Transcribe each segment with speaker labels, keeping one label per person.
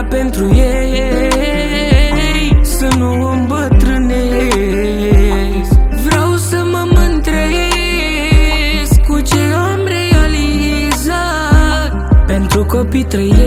Speaker 1: pentru ei, să nu îmbătrânesc. Vreau să mă mândresc cu ce am realizat. Pentru copii trăiesc,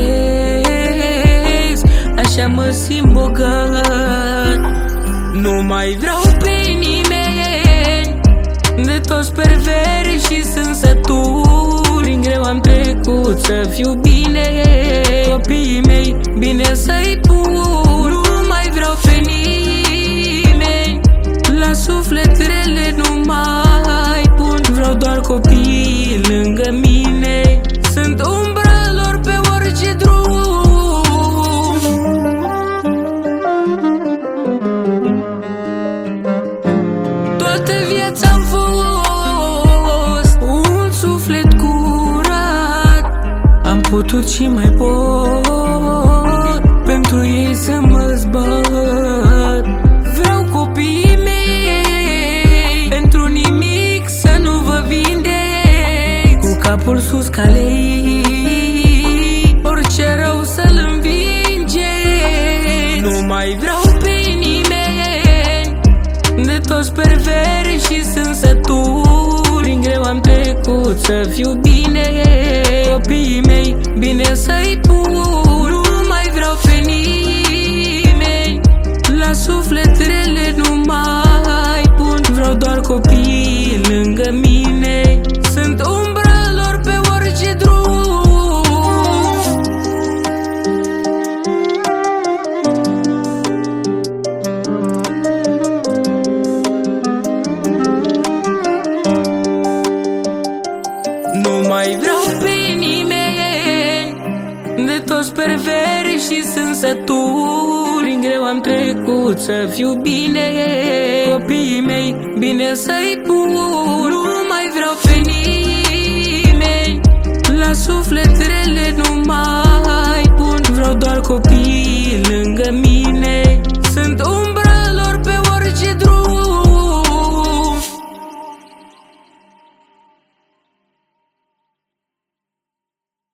Speaker 1: așa mă simt bogat. Nu mai vreau pe nimeni, de toți perveri și sunt sătul. Prin greu am trecut să fiu bine, copiii mei bine să-i pun. Nu mai vreau pe nimeni, la suflet rele nu mai pun. Vreau doar copii lângă mine, sunt umbra lor pe orice drum. Toată viața am fost un suflet curat. Am putut și mai pot pentru ei să mă zbat. Vreau copiii mei, pentru nimic să nu vă vindec. Cu capul sus ca lei, orice rău să-l învinge. Nu mai vreau pe nimeni, de toți perveri și sunt sătul. Prin greu am trecut să fiu bine, copiii mei bine să-i pun. Nu mai vreau pe nimeni, la suflet rele nu mai pun. Vreau doar copii lângă mine, sunt umbra lor pe orice drum. Nu mai vreau pe nimeni, de toți perveri și sunt sătul. Prin greu am trecut să fiu bine, copiii mei bine să-i pun. Nu mai vreau pe nimeni, la suflet rele nu mai pun. Vreau doar copii